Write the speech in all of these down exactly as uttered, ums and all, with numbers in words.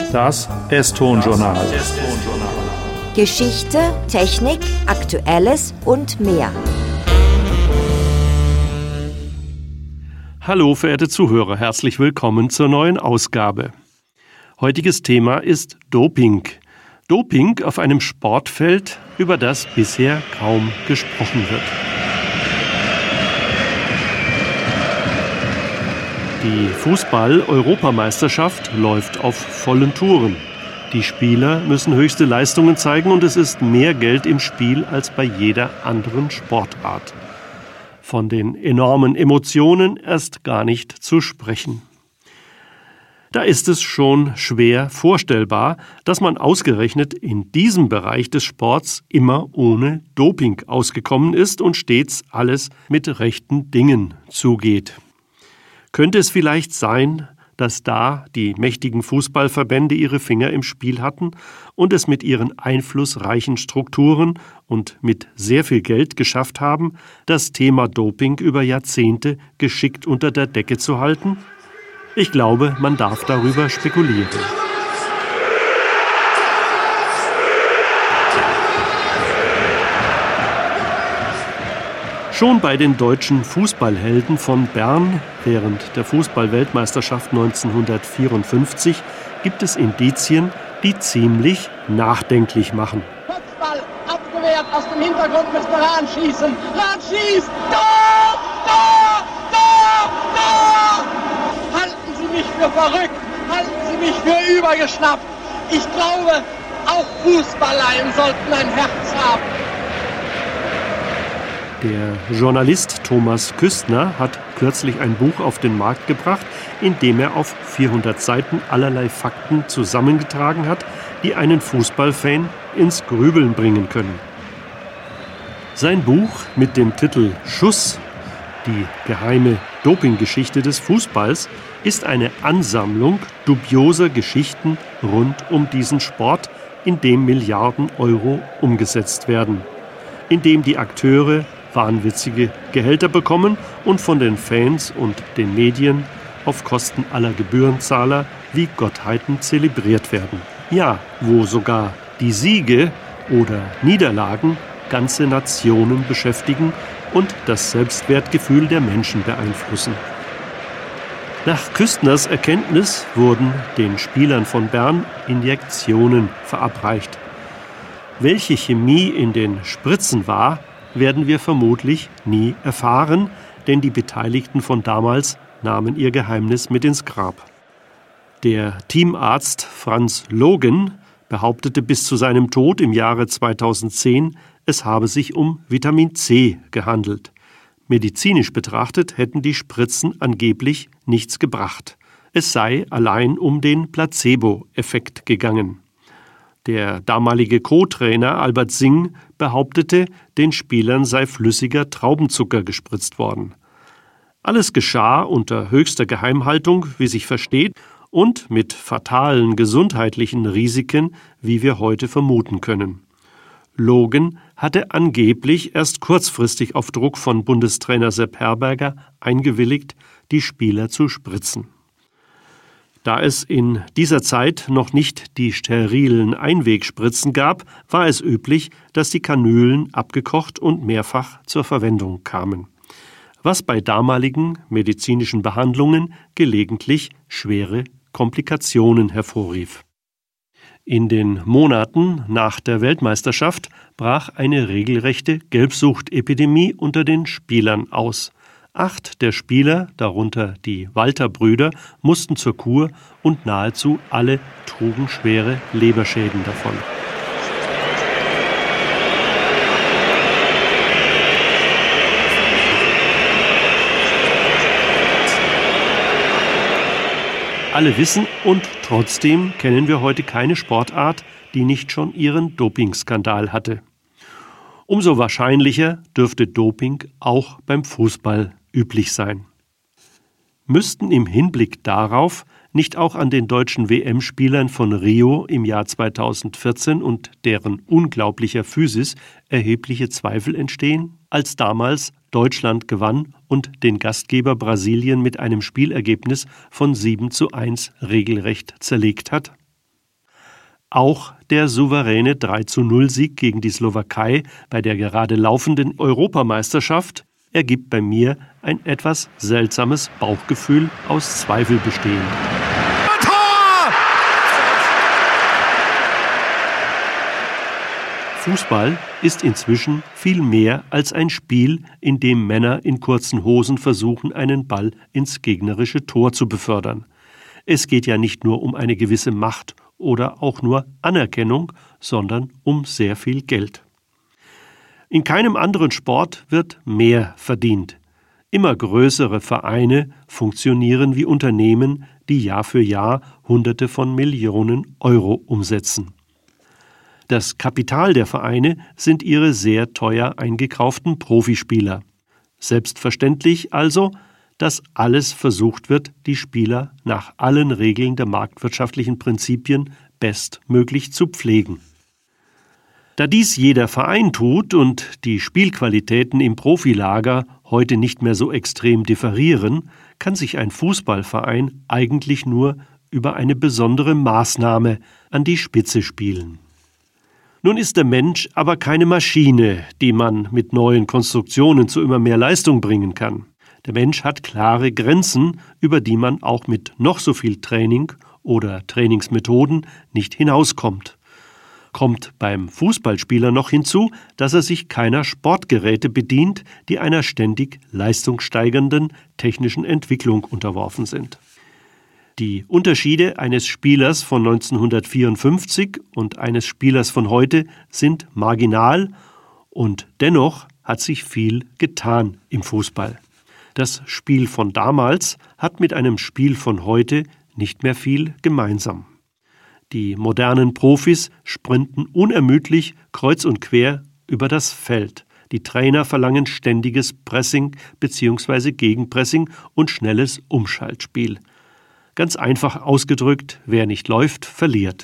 Das S-Ton-Journal. Geschichte, Technik, Aktuelles und mehr. Hallo verehrte Zuhörer, herzlich willkommen zur neuen Ausgabe. Heutiges Thema ist Doping. Doping auf einem Sportfeld, über das bisher kaum gesprochen wird. Die Fußball-Europameisterschaft läuft auf vollen Touren. Die Spieler müssen höchste Leistungen zeigen und es ist mehr Geld im Spiel als bei jeder anderen Sportart. Von den enormen Emotionen erst gar nicht zu sprechen. Da ist es schon schwer vorstellbar, dass man ausgerechnet in diesem Bereich des Sports immer ohne Doping ausgekommen ist und stets alles mit rechten Dingen zugeht. Könnte es vielleicht sein, dass da die mächtigen Fußballverbände ihre Finger im Spiel hatten und es mit ihren einflussreichen Strukturen und mit sehr viel Geld geschafft haben, das Thema Doping über Jahrzehnte geschickt unter der Decke zu halten? Ich glaube, man darf darüber spekulieren. Schon bei den deutschen Fußballhelden von Bern während der Fußball-Weltmeisterschaft neunzehnhundertvierundfünfzig gibt es Indizien, die ziemlich nachdenklich machen. Kopfball abgewehrt aus dem Hintergrund müsste Rahn schießen. Rahn schießt! Tor! Tor! Tor! Tor! Halten Sie mich für verrückt! Halten Sie mich für übergeschnappt! Ich glaube, auch Fußballleien sollten ein Herz haben. Der Journalist Thomas Küstner hat kürzlich ein Buch auf den Markt gebracht, in dem er auf vierhundert Seiten allerlei Fakten zusammengetragen hat, die einen Fußballfan ins Grübeln bringen können. Sein Buch mit dem Titel Schuss, die geheime Dopinggeschichte des Fußballs, ist eine Ansammlung dubioser Geschichten rund um diesen Sport, in dem Milliarden Euro umgesetzt werden, in dem die Akteure wahnwitzige Gehälter bekommen und von den Fans und den Medien auf Kosten aller Gebührenzahler wie Gottheiten zelebriert werden. Ja, wo sogar die Siege oder Niederlagen ganze Nationen beschäftigen und das Selbstwertgefühl der Menschen beeinflussen. Nach Küstners Erkenntnis wurden den Spielern von Bern Injektionen verabreicht. Welche Chemie in den Spritzen war, werden wir vermutlich nie erfahren, denn die Beteiligten von damals nahmen ihr Geheimnis mit ins Grab. Der Teamarzt Franz Logen behauptete bis zu seinem Tod im Jahre zweitausendzehn, es habe sich um Vitamin C gehandelt. Medizinisch betrachtet hätten die Spritzen angeblich nichts gebracht. Es sei allein um den Placebo-Effekt gegangen. Der damalige Co-Trainer Albert Singh behauptete, den Spielern sei flüssiger Traubenzucker gespritzt worden. Alles geschah unter höchster Geheimhaltung, wie sich versteht, und mit fatalen gesundheitlichen Risiken, wie wir heute vermuten können. Logen hatte angeblich erst kurzfristig auf Druck von Bundestrainer Sepp Herberger eingewilligt, die Spieler zu spritzen. Da es in dieser Zeit noch nicht die sterilen Einwegspritzen gab, war es üblich, dass die Kanülen abgekocht und mehrfach zur Verwendung kamen, was bei damaligen medizinischen Behandlungen gelegentlich schwere Komplikationen hervorrief. In den Monaten nach der Weltmeisterschaft brach eine regelrechte Gelbsuchtepidemie unter den Spielern aus. Acht der Spieler, darunter die Walter-Brüder, mussten zur Kur und nahezu alle trugen schwere Leberschäden davon. Alle wissen und trotzdem kennen wir heute keine Sportart, die nicht schon ihren Dopingskandal hatte. Umso wahrscheinlicher dürfte Doping auch beim Fußball üblich sein. Müssten im Hinblick darauf nicht auch an den deutschen W M-Spielern von Rio im Jahr zweitausendvierzehn und deren unglaublicher Physis erhebliche Zweifel entstehen, als damals Deutschland gewann und den Gastgeber Brasilien mit einem Spielergebnis von sieben zu eins regelrecht zerlegt hat? Auch der souveräne drei zu null Sieg gegen die Slowakei bei der gerade laufenden Europameisterschaft ergibt bei mir ein etwas seltsames Bauchgefühl aus Zweifel bestehend. Tor! Fußball ist inzwischen viel mehr als ein Spiel, in dem Männer in kurzen Hosen versuchen, einen Ball ins gegnerische Tor zu befördern. Es geht ja nicht nur um eine gewisse Macht oder auch nur Anerkennung, sondern um sehr viel Geld. In keinem anderen Sport wird mehr verdient. Immer größere Vereine funktionieren wie Unternehmen, die Jahr für Jahr Hunderte von Millionen Euro umsetzen. Das Kapital der Vereine sind ihre sehr teuer eingekauften Profispieler. Selbstverständlich also, dass alles versucht wird, die Spieler nach allen Regeln der marktwirtschaftlichen Prinzipien bestmöglich zu pflegen. Da dies jeder Verein tut und die Spielqualitäten im Profilager heute nicht mehr so extrem differieren, kann sich ein Fußballverein eigentlich nur über eine besondere Maßnahme an die Spitze spielen. Nun ist der Mensch aber keine Maschine, die man mit neuen Konstruktionen zu immer mehr Leistung bringen kann. Der Mensch hat klare Grenzen, über die man auch mit noch so viel Training oder Trainingsmethoden nicht hinauskommt. Kommt beim Fußballspieler noch hinzu, dass er sich keiner Sportgeräte bedient, die einer ständig leistungssteigernden technischen Entwicklung unterworfen sind. Die Unterschiede eines Spielers von neunzehnhundertvierundfünfzig und eines Spielers von heute sind marginal und dennoch hat sich viel getan im Fußball. Das Spiel von damals hat mit einem Spiel von heute nicht mehr viel gemeinsam. Die modernen Profis sprinten unermüdlich kreuz und quer über das Feld. Die Trainer verlangen ständiges Pressing bzw. Gegenpressing und schnelles Umschaltspiel. Ganz einfach ausgedrückt, wer nicht läuft, verliert.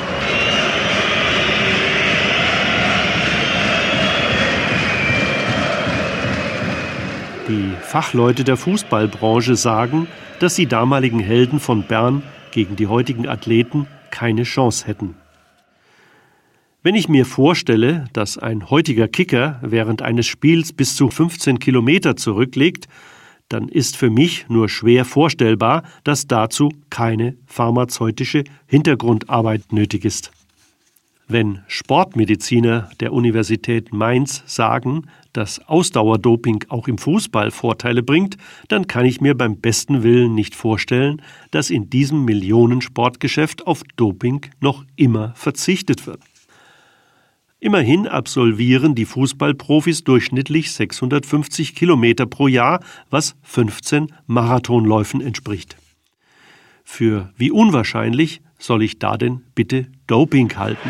Die Fachleute der Fußballbranche sagen, dass die damaligen Helden von Bern gegen die heutigen Athleten keine Chance hätten. Wenn ich mir vorstelle, dass ein heutiger Kicker während eines Spiels bis zu fünfzehn Kilometer zurücklegt, dann ist für mich nur schwer vorstellbar, dass dazu keine pharmazeutische Hintergrundarbeit nötig ist. Wenn Sportmediziner der Universität Mainz sagen, dass Ausdauerdoping auch im Fußball Vorteile bringt, dann kann ich mir beim besten Willen nicht vorstellen, dass in diesem Millionensportgeschäft auf Doping noch immer verzichtet wird. Immerhin absolvieren die Fußballprofis durchschnittlich sechshundertfünfzig Kilometer pro Jahr, was fünfzehn Marathonläufen entspricht. Für wie unwahrscheinlich soll ich da denn bitte Doping halten?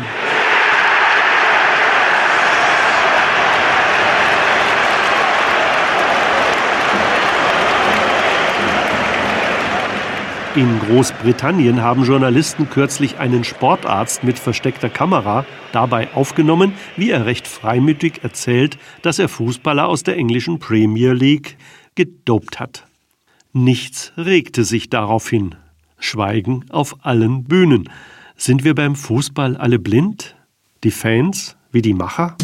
In Großbritannien haben Journalisten kürzlich einen Sportarzt mit versteckter Kamera dabei aufgenommen, wie er recht freimütig erzählt, dass er Fußballer aus der englischen Premier League gedopt hat. Nichts regte sich daraufhin. Schweigen auf allen Bühnen. Sind wir beim Fußball alle blind? Die Fans wie die Macher?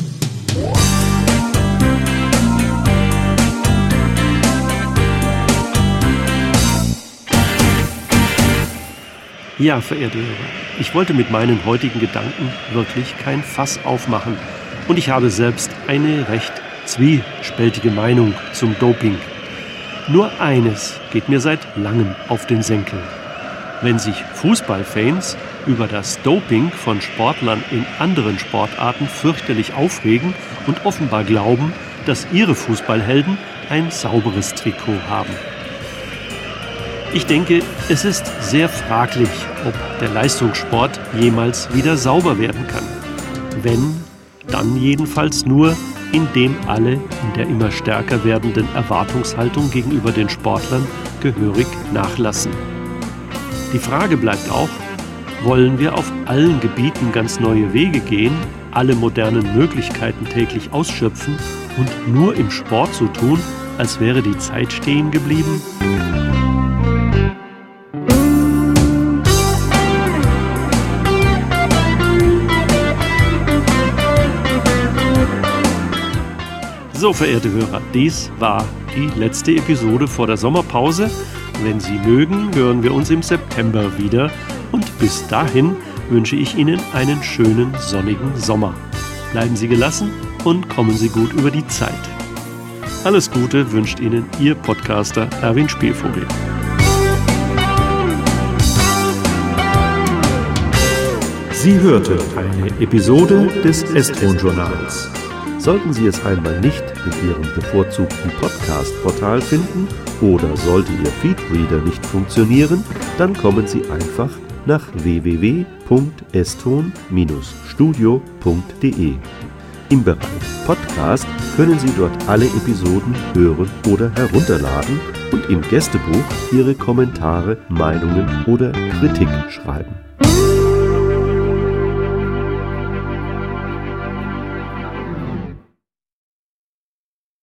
Ja, verehrte Hörer, ich wollte mit meinen heutigen Gedanken wirklich kein Fass aufmachen. Und ich habe selbst eine recht zwiespältige Meinung zum Doping. Nur eines geht mir seit langem auf den Senkel. Wenn sich Fußballfans über das Doping von Sportlern in anderen Sportarten fürchterlich aufregen und offenbar glauben, dass ihre Fußballhelden ein sauberes Trikot haben. Ich denke, es ist sehr fraglich, ob der Leistungssport jemals wieder sauber werden kann. Wenn, dann jedenfalls nur, indem alle in der immer stärker werdenden Erwartungshaltung gegenüber den Sportlern gehörig nachlassen. Die Frage bleibt auch, wollen wir auf allen Gebieten ganz neue Wege gehen, alle modernen Möglichkeiten täglich ausschöpfen und nur im Sport so tun, als wäre die Zeit stehen geblieben? So, verehrte Hörer, dies war die letzte Episode vor der Sommerpause. Wenn Sie mögen, hören wir uns im September wieder. Und bis dahin wünsche ich Ihnen einen schönen sonnigen Sommer. Bleiben Sie gelassen und kommen Sie gut über die Zeit. Alles Gute wünscht Ihnen Ihr Podcaster Erwin Spielvogel. Sie hörten eine Episode des S-Ton-Journals. Sollten Sie es einmal nicht in Ihrem bevorzugten Podcast-Portal finden oder sollte Ihr Feedreader nicht funktionieren, dann kommen Sie einfach nach w w w punkt s ton studio punkt d e. Im Bereich Podcast können Sie dort alle Episoden hören oder herunterladen und im Gästebuch Ihre Kommentare, Meinungen oder Kritik schreiben.